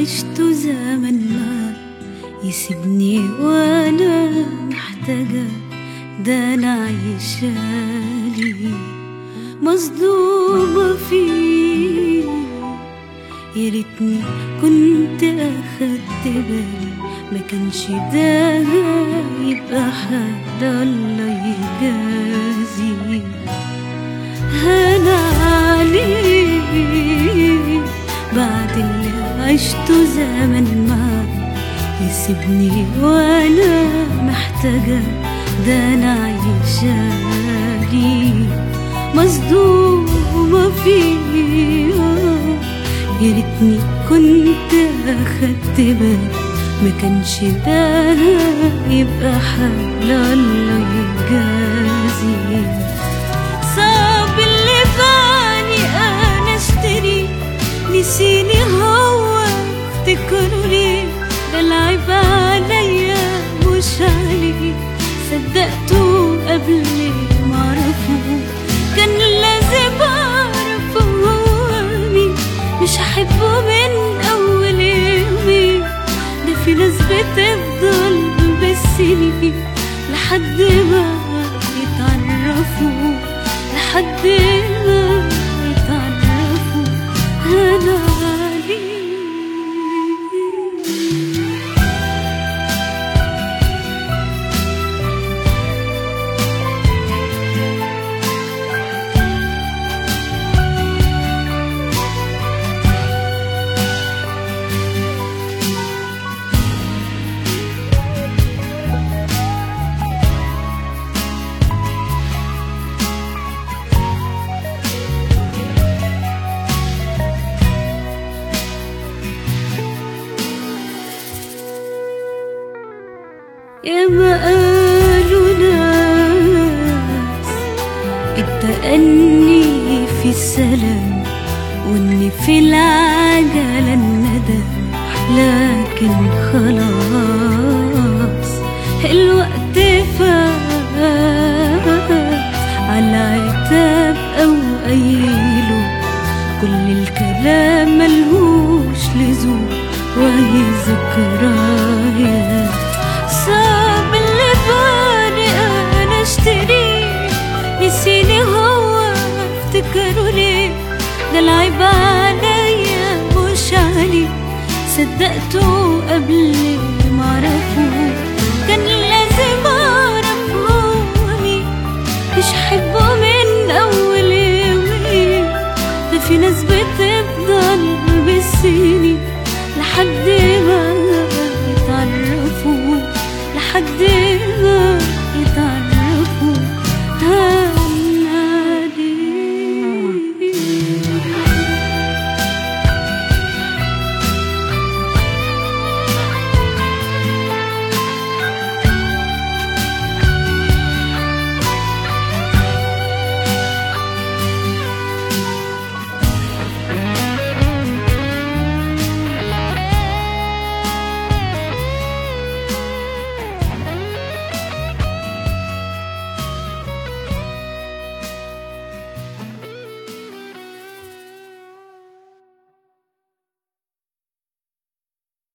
عشته زمن ما يسيبني وانا محتاجة، ده انا عايشالي مصدومة فيه. يا ريتني كنت اخدت بالي، ما كانش ده يبقى حال الله يجازي. هنا عليه بعد اللي عشته زمن ما يسيبني وانا محتاجة، ده انا عايشالي مصدومة فيه. يا ريتني كنت اخدت بالي، ما كانش ده يبقى حال الله يجازي. صعب اللي باني انا اشتري، نسيني هو افتكره ليه، ده العيب عليا مش عليه. صدقته قبل ما اعرفه، كان لازم اعرفه هو مين. مش هحبه من اول يومين، ده في ناس بتفضل بالسنين لحد ما يتعرفوا، لحد ما يتعرفوا. أنا عليه يا ما قالوا ناس التأني في السلام، وإن في العجلة الندم، لكن خلاص الوقت فات على عتاب أو قايله. كل الكلام ملهوش لزوم وهي ذكريات. صعب اللي باني انا اشتريه، نسيني هو افتكره ليه، ده العيب عليا مش عليه. صدقته قبل